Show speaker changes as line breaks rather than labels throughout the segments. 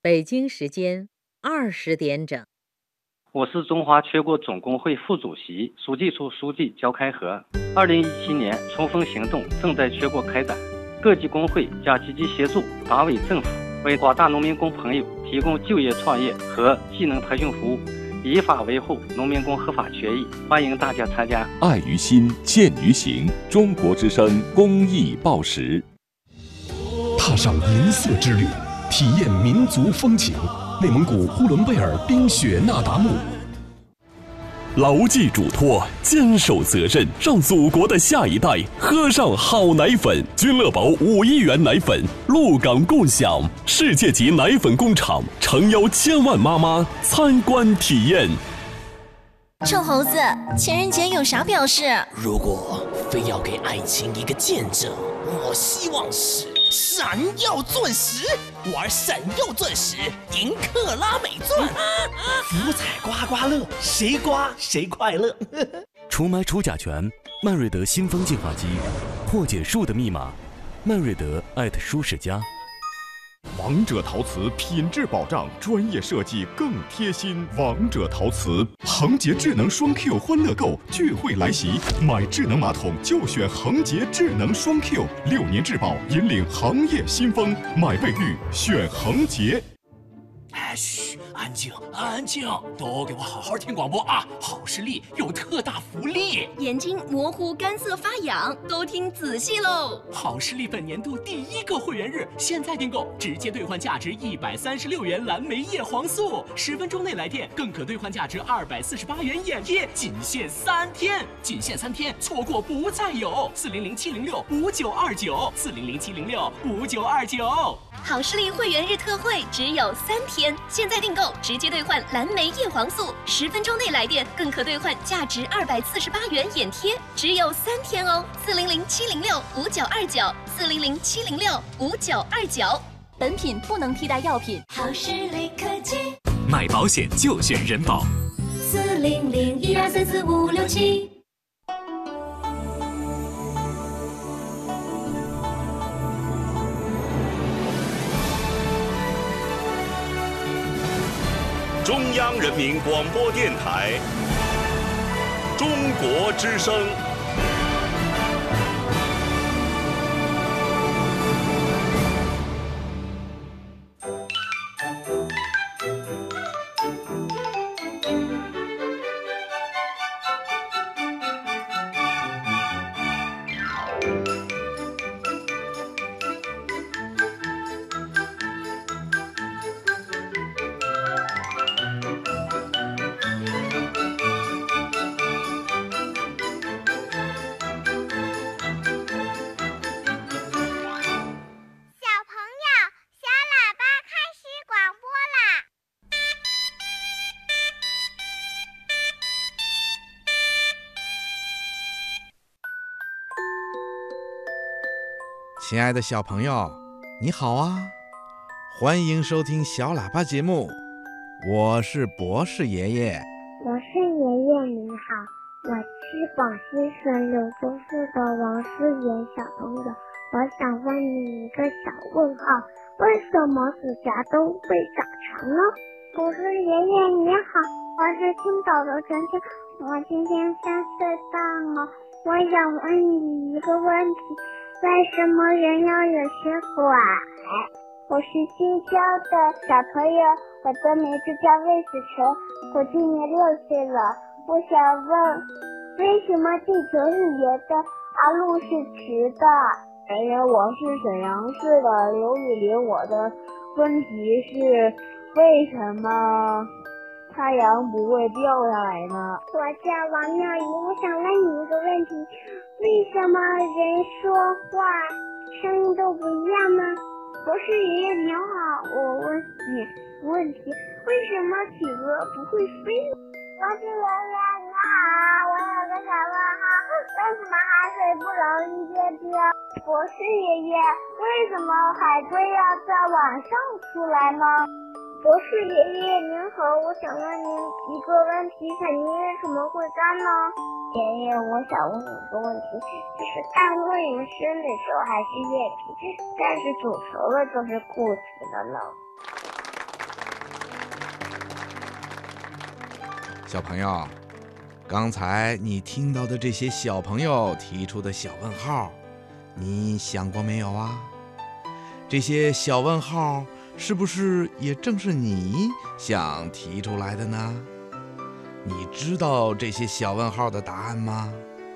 北京时间20点整。
我是中华全国总工会副主席、书记处书记焦开和。2017年冲锋行动正在全国开展，各级工会将积极协助党委政府，为广大农民工朋友提供就业创业和技能培训服务，依法维护农民工合法权益。欢迎大家参加。
爱于心，见于行。中国之声公益报时。
踏上银色之旅，体验民族风情。内蒙古呼伦贝尔冰雪那达慕，
牢记嘱托，坚守责任，让祖国的下一代喝上好奶粉。君乐宝5亿元奶粉，鹿港共享，世界级奶粉工厂，诚邀千万妈妈参观体验。
臭猴子，情人节有啥表示？
如果非要给爱情一个见证，我希望是闪耀钻石，玩闪耀钻石赢克拉美钻，福彩刮刮乐，谁刮谁快乐。
除霾除甲醛，曼瑞德新风净化机，破解树的密码，曼瑞德舒适家。
王者陶瓷品质保障，专业设计更贴心。王者陶瓷，恒洁智能双 Q 欢乐购聚会来袭，买智能马桶就选恒洁智能双 Q，6年质保，引领行业新风。买卫浴选恒洁。
嘘，安静，安静，都给我好好听广播啊！好视力有特大福利，
眼睛模糊、干涩、发痒，都听仔细喽！
好视力本年度第1个会员日，现在订购直接兑换价值136元蓝莓叶黄素，10分钟内来电更可兑换价值248元眼液，仅限3天，仅限3天，错过不再有。400-706-5929，400-706-5929。
好视力会员日特惠只有3天，现在订购直接兑换蓝莓叶黄素，10分钟内来电更可兑换价值248元眼贴，只有3天哦。400-706-5929，400-706-5929。本品不能替代药品。
好视力科技，
买保险就选人保。
400-1234567。
中央人民广播电台，中国之声。
亲爱的小朋友，你好啊！欢迎收听小喇叭节目，我是博士爷爷。
博士爷爷您好，我是广西省柳州市的王思妍小朋友，我想问你一个小问号，为什么指甲都会长长呢？博士爷爷你好，我是青岛的晨晨，我今天3岁半了，我想问你一个问题，为什么人要有血管？我是新疆的小朋友，我的名字叫魏子成，我今年6岁了。我想问，为什么地球是圆的，而路是直的？
我是沈阳市的刘雨林，我的问题是为什么太阳不会掉下来呢？
我叫王妙怡，我想问你一个问题，为什么人说话声音都不一样呢？博士爷爷你好，我问你问题，为什么企鹅不会飞呢？博士爷爷你好，我有个小问号，为什么海水不容易结冰？博士爷爷，为什么海龟要在晚上出来呢？博士爷爷您好，我想问您一个问题，水泥为什么会干呢？爷爷，我想问你一个问题，就是蛋会人生的时候还是液体，但是煮熟了就是固体的呢？
小朋友，刚才你听到的这些小朋友提出的小问号，你想过没有啊？这些小问号是不是也正是你想提出来的呢？你知道这些小问号的答案吗？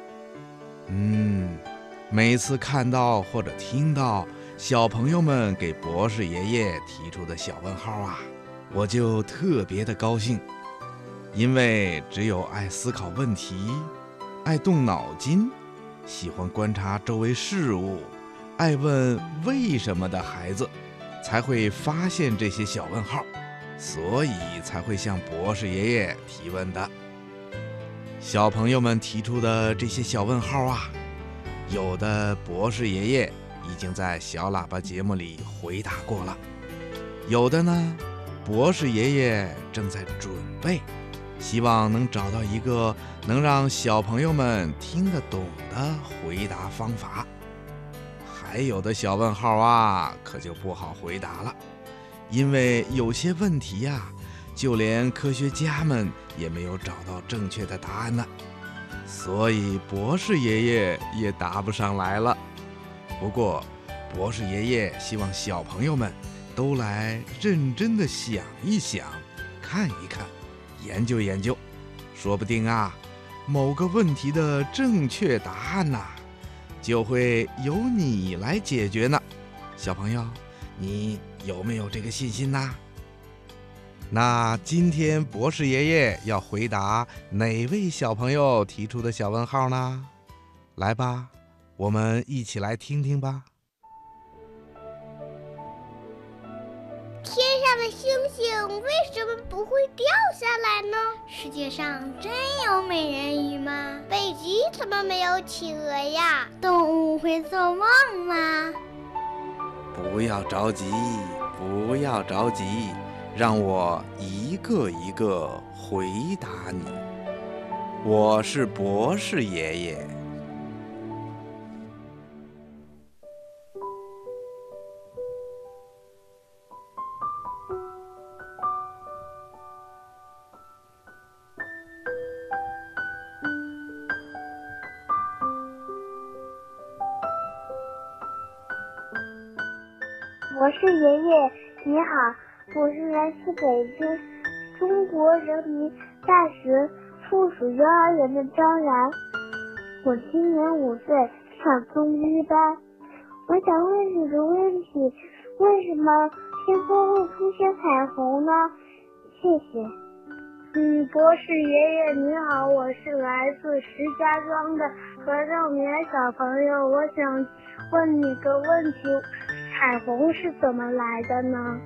每次看到或者听到小朋友们给博士爷爷提出的小问号啊，我就特别的高兴，因为只有爱思考问题、爱动脑筋、喜欢观察周围事物、爱问为什么的孩子，才会发现这些小问号，所以才会向博士爷爷提问的。小朋友们提出的这些小问号啊，有的博士爷爷已经在小喇叭节目里回答过了，有的呢，博士爷爷正在准备，希望能找到一个能让小朋友们听得懂的回答方法。还有的小问号啊，可就不好回答了，因为有些问题呀，就连科学家们也没有找到正确的答案呢，所以博士爷爷也答不上来了。不过，博士爷爷希望小朋友们都来认真的想一想，看一看，研究研究，说不定啊，某个问题的正确答案呐，就会由你来解决呢。小朋友，你有没有这个信心呢？那今天博士爷爷要回答哪位小朋友提出的小问号呢？来吧，我们一起来听听吧。
天上的星星为什么不会掉下来呢？世界上真有美人鱼吗？北极怎么没有企鹅呀？动物会做梦吗？
不要着急，不要着急，让我一个一个回答你。我是博士爷爷。
博士爷爷你好，我是来自北京中国人民大学附属幼儿园的张然，我今年5岁，上中一班。我想问你个问题，为什么天空会出现彩虹呢？谢谢。博士爷爷你好，我是来自石家庄的何正眠小朋友，我想问你个问题，彩虹是怎么来的呢？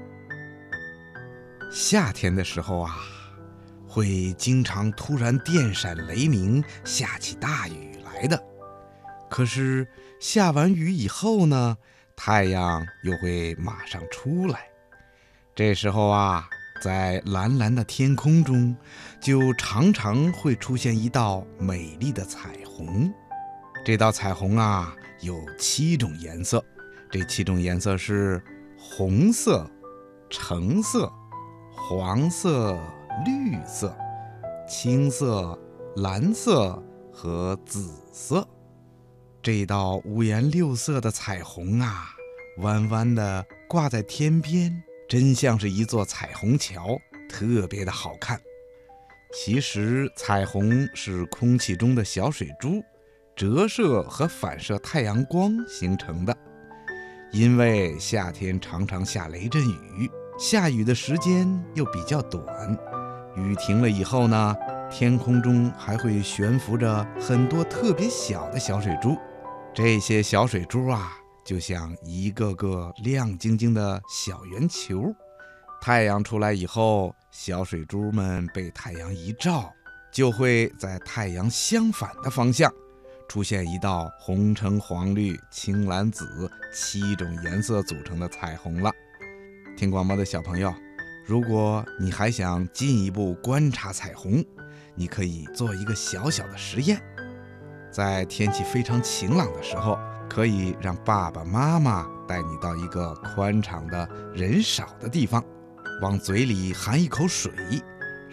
夏天的时候啊，会经常突然电闪雷鸣，下起大雨来的。可是下完雨以后呢，太阳又会马上出来。这时候啊，在蓝蓝的天空中，就常常会出现一道美丽的彩虹。这道彩虹啊，有7种颜色。这7种颜色是红色、橙色、黄色、绿色、青色、蓝色和紫色。这道五颜六色的彩虹啊，弯弯地挂在天边，真像是一座彩虹桥，特别的好看。其实彩虹是空气中的小水珠折射和反射太阳光形成的。因为夏天常常下雷阵雨，下雨的时间又比较短，雨停了以后呢，天空中还会悬浮着很多特别小的小水珠。这些小水珠啊，就像一个个亮晶晶的小圆球。太阳出来以后，小水珠们被太阳一照，就会在太阳相反的方向出现一道红橙黄绿青蓝紫7种颜色组成的彩虹了。听广播的小朋友，如果你还想进一步观察彩虹，你可以做一个小小的实验。在天气非常晴朗的时候，可以让爸爸妈妈带你到一个宽敞的人少的地方，往嘴里含一口水，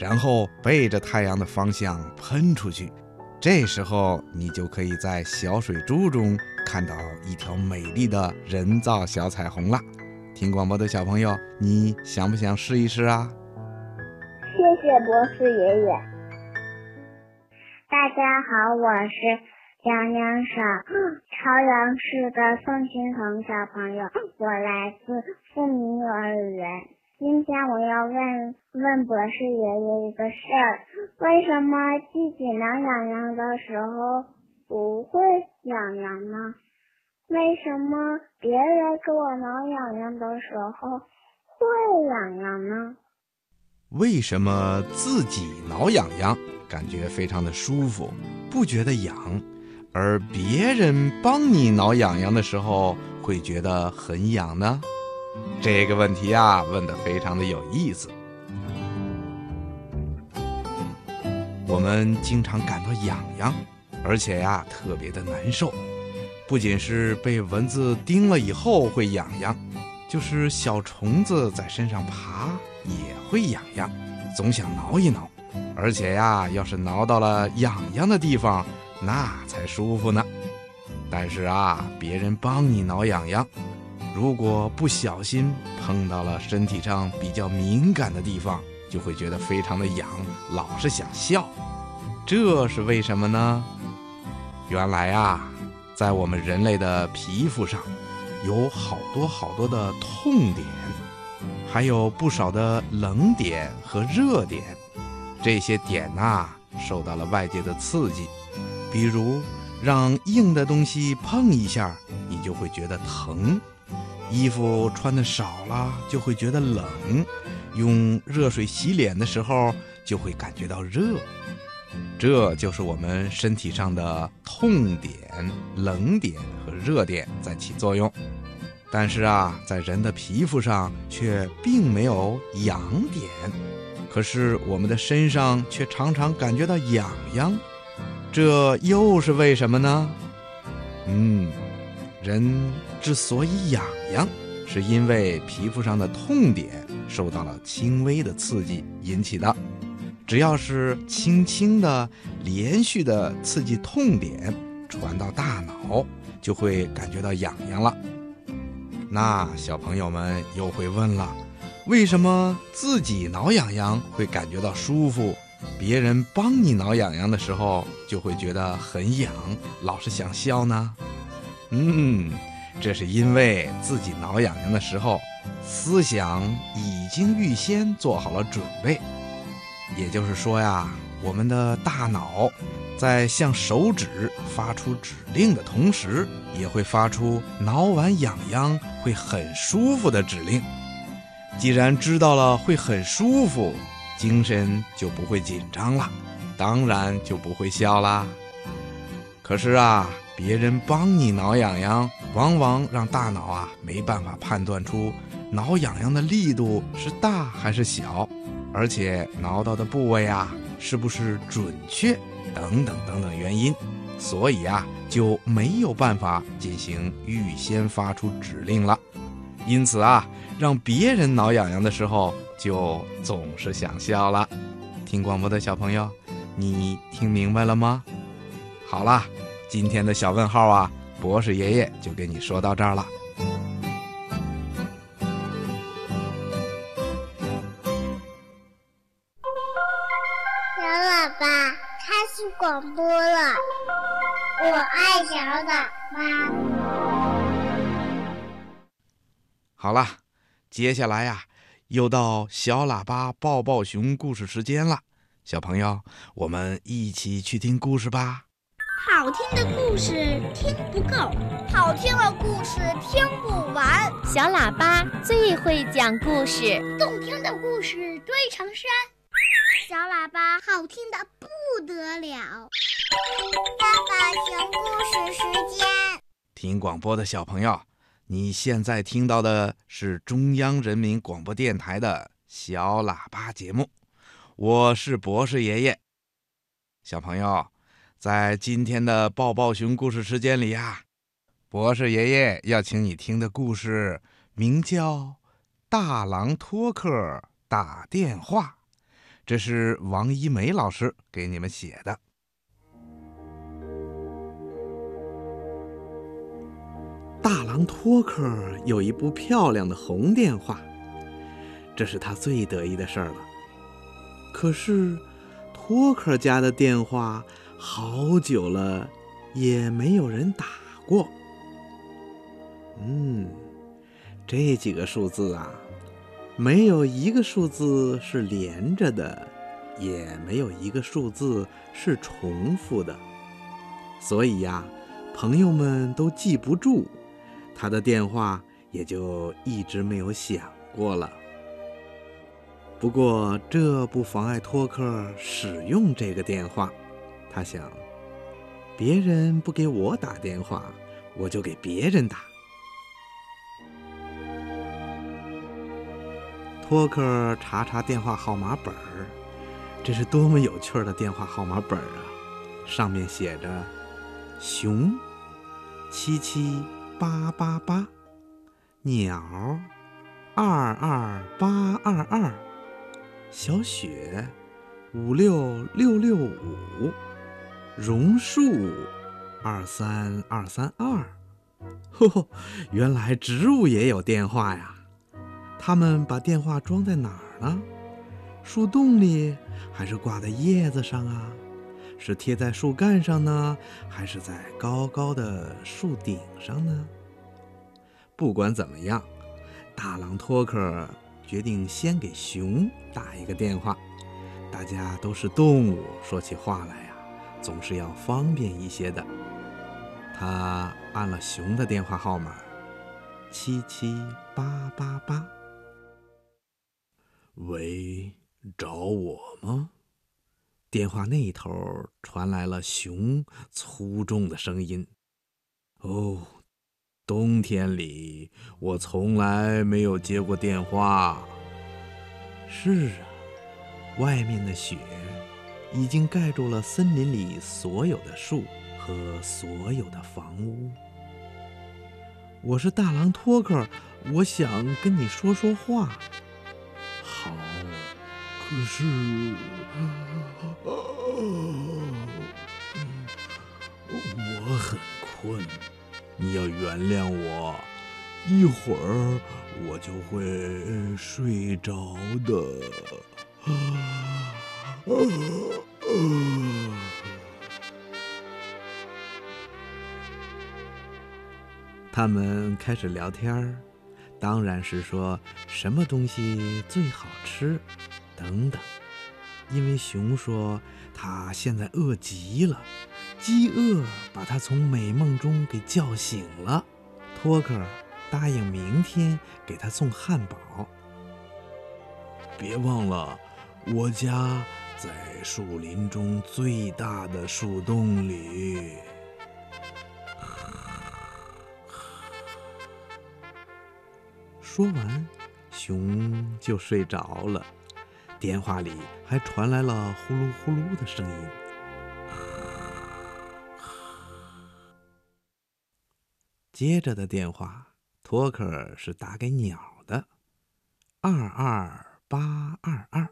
然后背着太阳的方向喷出去。这时候你就可以在小水珠中看到一条美丽的人造小彩虹了。听广播的小朋友，你想不想试一试啊？
谢谢博士爷爷。大家好，我是辽宁省朝阳市的宋新恒小朋友，我来自富民幼儿园。今天我要问博士爷爷一个事儿，为什么自己挠痒痒的时候不会痒痒呢？为什么别人给我挠痒痒的时候会痒痒呢？
为什么自己挠痒痒感觉非常的舒服，不觉得痒，而别人帮你挠痒痒的时候会觉得很痒呢？这个问题啊，问得非常的有意思。我们经常感到痒痒，而且呀，特别的难受。不仅是被蚊子叮了以后会痒痒，就是小虫子在身上爬也会痒痒，总想挠一挠。而且呀，要是挠到了痒痒的地方，那才舒服呢。但是啊，别人帮你挠痒痒，如果不小心碰到了身体上比较敏感的地方，就会觉得非常的痒，老是想笑。这是为什么呢？原来啊，在我们人类的皮肤上有好多的痛点，还有不少的冷点和热点。这些点受到了外界的刺激，比如让硬的东西碰一下，你就会觉得疼；衣服穿得少了就会觉得冷；用热水洗脸的时候就会感觉到热。这就是我们身体上的痛点、冷点和热点在起作用。但是啊，在人的皮肤上却并没有痒点，可是我们的身上却常常感觉到痒痒，这又是为什么呢？人之所以痒痒，是因为皮肤上的痛点受到了轻微的刺激引起的。只要是轻轻的、连续的刺激痛点传到大脑，就会感觉到痒痒了。那小朋友们又会问了，为什么自己挠痒痒会感觉到舒服，别人帮你挠痒痒的时候就会觉得很痒，老是想笑呢？这是因为自己挠痒痒的时候，思想已经预先做好了准备。也就是说呀，我们的大脑在向手指发出指令的同时，也会发出挠完痒痒会很舒服的指令。既然知道了会很舒服，精神就不会紧张了，当然就不会笑啦。可是啊，别人帮你挠痒痒，往往让大脑没办法判断出挠痒痒的力度是大还是小，而且挠到的部位是不是准确等等原因，所以就没有办法进行预先发出指令了。因此让别人挠痒痒的时候就总是想笑了。听广播的小朋友，你听明白了吗？好啦，今天的小问号博士爷爷就给你说到这儿了。
小喇叭开始广播了，我爱小喇叭。
好了，接下来又到小喇叭抱抱熊故事时间了。小朋友，我们一起去听故事吧。
好听的故事听不够，好听的故事听不完。
小喇叭最会讲故事，
动听的故事堆成山。
小喇叭好听的不得了。抱抱熊故事时间。
听广播的小朋友，你现在听到的是中央人民广播电台的小喇叭节目，我是博士爷爷。小朋友，在今天的抱抱熊故事时间里博士爷爷要请你听的故事名叫《大狼托克打电话》， 这是王一梅老师给你们写的。大狼托克有一部漂亮的红电话，这是他最得意的事儿了。可是托克家的电话好久了也没有人打过。这几个数字啊，没有一个数字是连着的，也没有一个数字是重复的，所以呀，朋友们都记不住，他的电话也就一直没有响过了。不过这不妨碍托克使用这个电话，他想，别人不给我打电话，我就给别人打。托克查查电话号码本儿，这是多么有趣的电话号码本啊！上面写着熊77888，鸟22822，小雪56665，榕树23232。原来植物也有电话呀！他们把电话装在哪儿呢？树洞里，还是挂在叶子上啊？是贴在树干上呢，还是在高高的树顶上呢？不管怎么样，大狼托克决定先给熊打一个电话。大家都是动物，说起话来呀，总是要方便一些的。他按了熊的电话号码77888。喂，找我吗？电话那一头传来了熊粗重的声音。哦，冬天里我从来没有接过电话。是啊，外面的雪已经盖住了森林里所有的树和所有的房屋。我是大狼托克，我想跟你说说话。好，可是我很困，你要原谅我，一会儿我就会睡着的。他们开始聊天，当然是说什么东西最好吃等等。因为熊说他现在饿极了，饥饿把他从美梦中给叫醒了。托克答应明天给他送汉堡。别忘了，我家在树林中最大的树洞里。说完，熊就睡着了。电话里还传来了呼噜呼噜的声音。接着的电话，托克是打给鸟的，22822。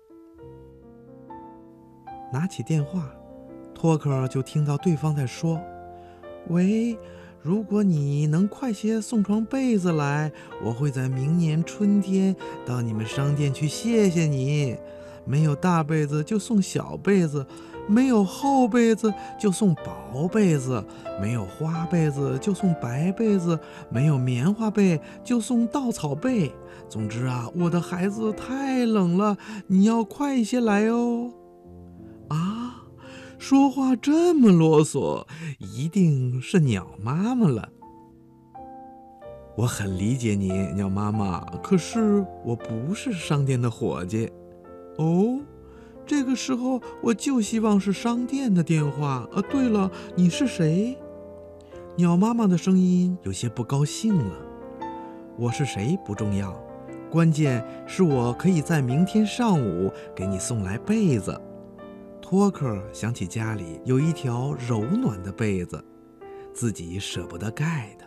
拿起电话，托克就听到对方在说：“喂，如果你能快些送床被子来，我会在明年春天到你们商店去谢谢你。没有大被子就送小被子，没有厚被子就送薄被子，没有花被子就送白被子，没有棉花被就送稻草被。总之啊，我的孩子太冷了，你要快一些来哦。”啊，说话这么啰嗦，一定是鸟妈妈了。我很理解你，鸟妈妈，可是我不是商店的伙计。哦，这个时候我就希望是商店的电话。对了，你是谁？鸟妈妈的声音有些不高兴了。我是谁不重要，关键是我可以在明天上午给你送来被子。托克想起家里有一条柔软的被子，自己舍不得盖的。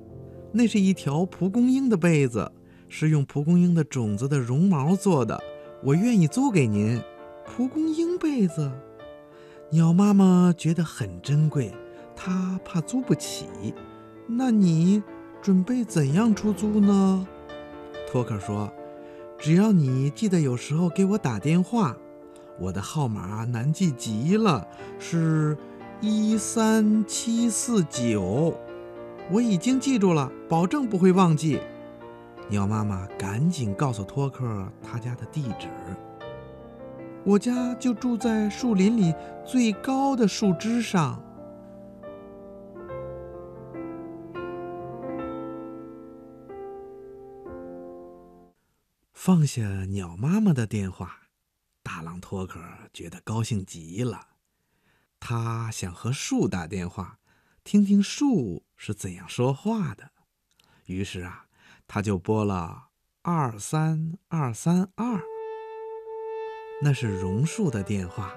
那是一条蒲公英的被子，是用蒲公英的种子的绒毛做的， 我愿意租给您。蒲公英被子，鸟妈妈觉得很珍贵，她怕租不起。那你准备怎样出租呢？托克说，只要你记得有时候给我打电话，我的号码难记极了，是13749。我已经记住了，保证不会忘记。鸟妈妈赶紧告诉托克他家的地址。我家就住在树林里最高的树枝上。放下鸟妈妈的电话，大狼托克觉得高兴极了。他想和树打电话，听听树是怎样说话的。于是他就拨了23232，那是榕树的电话。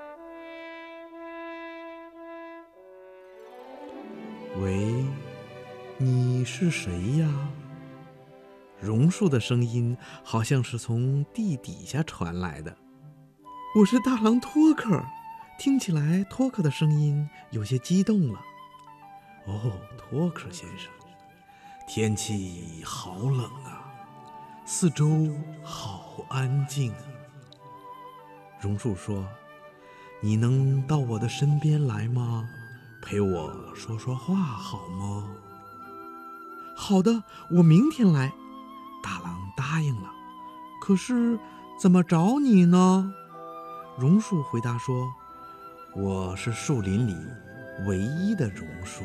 喂，你是谁呀？榕树的声音好像是从地底下传来的。我是大狼托克，听起来托克的声音有些激动了。哦，托克先生，天气好冷啊，四周好安静啊。榕树说，你能到我的身边来吗？陪我说说话好吗？好的，我明天来。大狼答应了。可是怎么找你呢？榕树回答说，我是树林里唯一的榕树。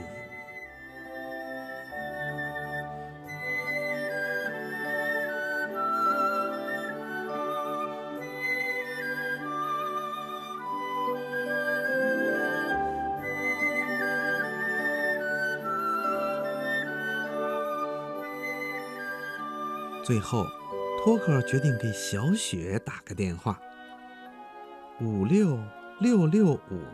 最后，托克决定给小雪打个电话。56665。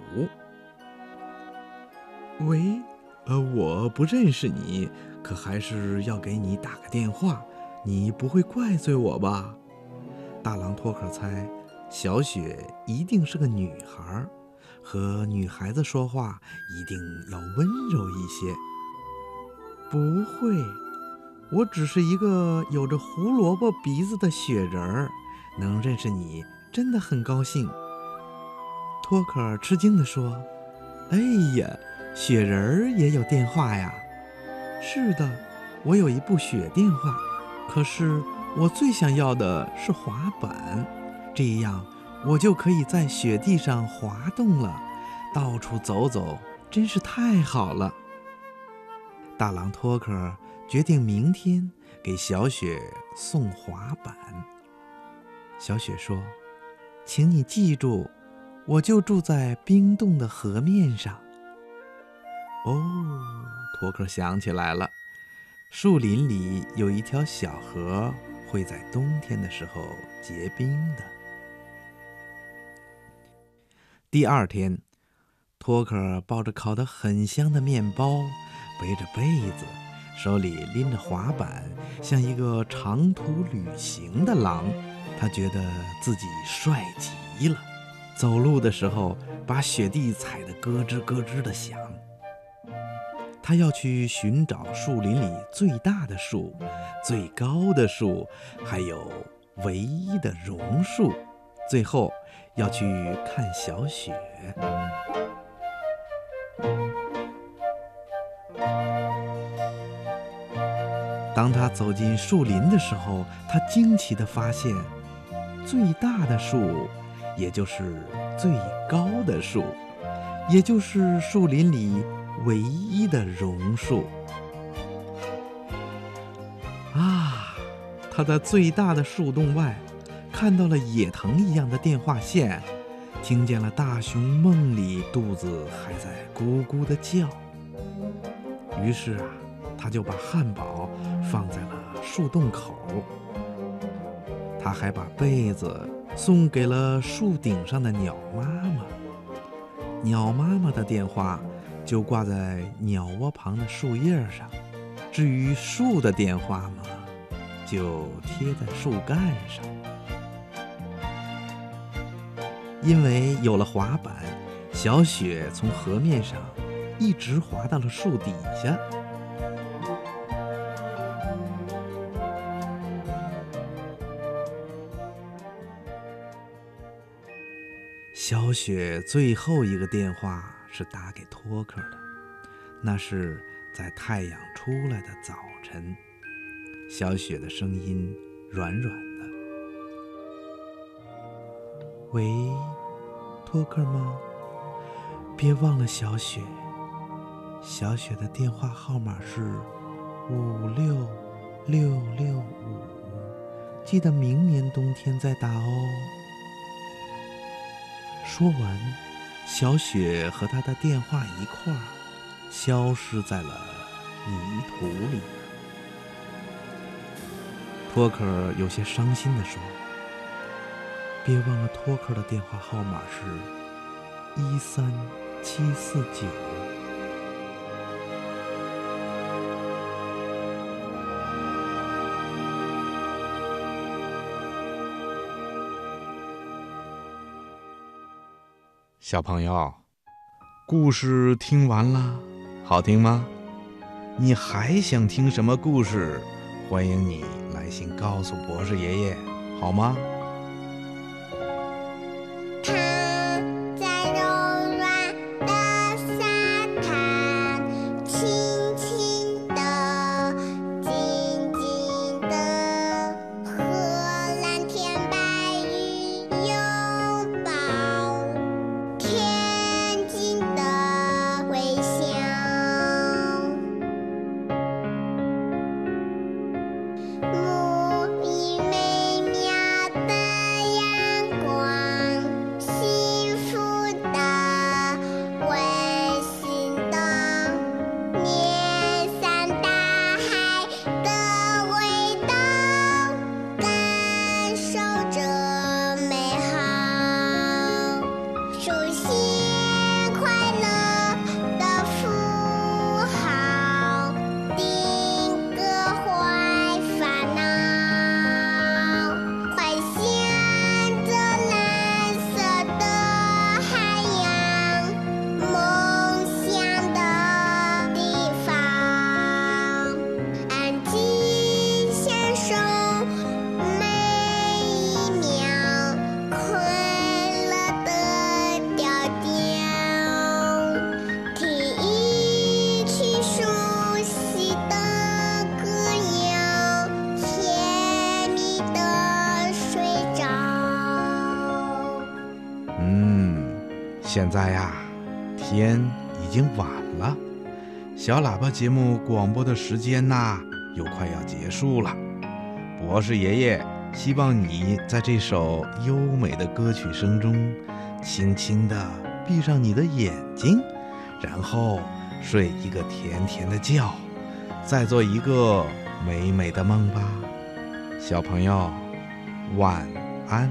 喂，我不认识你，可还是要给你打个电话，你不会怪罪我吧？大狼托克猜，小雪一定是个女孩，和女孩子说话一定要温柔一些。不会。我只是一个有着胡萝卜鼻子的雪人儿，能认识你真的很高兴。托克吃惊地说，哎呀，雪人儿也有电话呀？是的，我有一部雪电话，可是我最想要的是滑板，这样我就可以在雪地上滑动了，到处走走，真是太好了。大狼托克决定明天给小雪送滑板。小雪说，请你记住，我就住在冰冻的河面上。哦，托克想起来了，树林里有一条小河，会在冬天的时候结冰的。第二天，托克抱着烤得很香的面包，背着被子，手里拎着滑板，像一个长途旅行的狼。他觉得自己帅极了，走路的时候把雪地踩得咯吱咯吱地响。他要去寻找树林里最大的树、最高的树，还有唯一的榕树，最后要去看小雪。当他走进树林的时候，他惊奇地发现，最大的树，也就是最高的树，也就是树林里唯一的榕树。他在最大的树洞外看到了野藤一样的电话线，听见了大熊梦里肚子还在咕咕地叫。于是他就把汉堡放在了树洞口。他还把被子送给了树顶上的鸟妈妈。鸟妈妈的电话就挂在鸟窝旁的树叶上，至于树的电话嘛，就贴在树干上。 因为有了滑板，小雪从河面上一直滑到了树底下。小雪最后一个电话是打给托克的，那是在太阳出来的早晨。小雪的声音软软的：“喂，托克吗？别忘了小雪。小雪的电话号码是56665，记得明年冬天再打哦。”说完，小雪和她的电话一块儿消失在了泥土里。托克有些伤心地说：“别忘了托克的电话号码是13749。”小朋友，故事听完了，好听吗？你还想听什么故事？欢迎你来信告诉博士爷爷，好吗？现在呀，天已经晚了，小喇叭节目广播的时间呐，又快要结束了。博士爷爷希望你在这首优美的歌曲声中，轻轻地闭上你的眼睛，然后睡一个甜甜的觉，再做一个美美的梦吧。小朋友，晚安。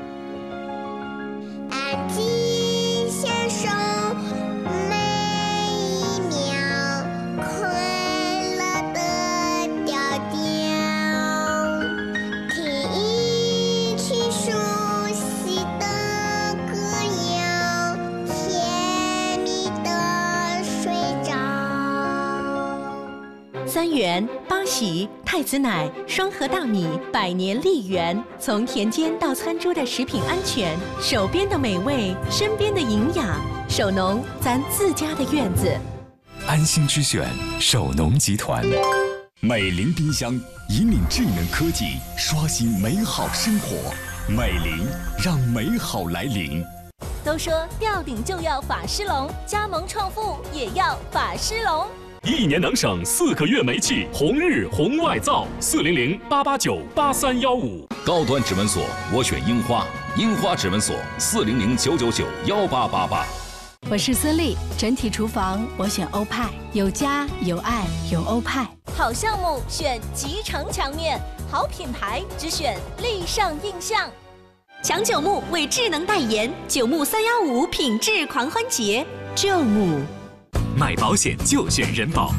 3元、八喜、太子奶、双核大米、百年丽源，从田间到餐桌的食品安全，手边的美味，身边的营养，手农咱自家的院子。
安心之选，手农集团。
美菱冰箱引领智能科技，刷新美好生活。美菱让美好来临。
都说吊顶就要法师龙，加盟创富也要法师龙。
1年能省4个月煤气，红日红外灶400-889-8315。
高端指纹锁，我选樱花，樱花指纹锁400-999-1888。
我是孙俪，整体厨房我选欧派，有家有爱有欧派。
好项目选集成墙面，好品牌只选立上印象。强九牧为智能代言，九牧315品质狂欢节，
九牧。
买保险就选人保。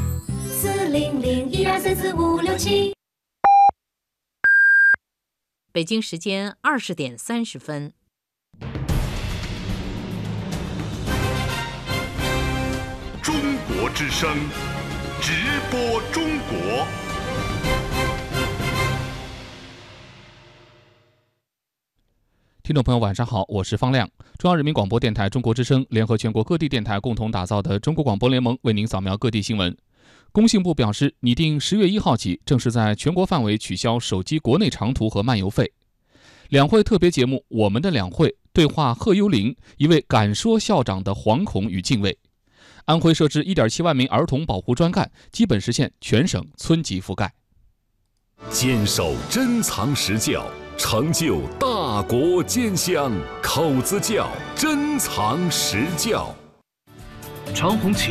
400-1234567。
北京时间20点30分。
之声，直播中国。
听众朋友，晚上好，我是方亮。中央人民广播电台中国之声联合全国各地电台共同打造的中国广播联盟为您扫描各地新闻。工信部表示，拟定10月1号起正式在全国范围取消手机国内长途和漫游费。两会特别节目《我们的两会》对话贺幽灵，一位敢说校长的惶恐与敬畏。安徽设置1.7万名儿童保护专干，基本实现全省村级覆盖。
坚守珍藏实教，成就大国坚乡，口子窖珍藏实教。
长虹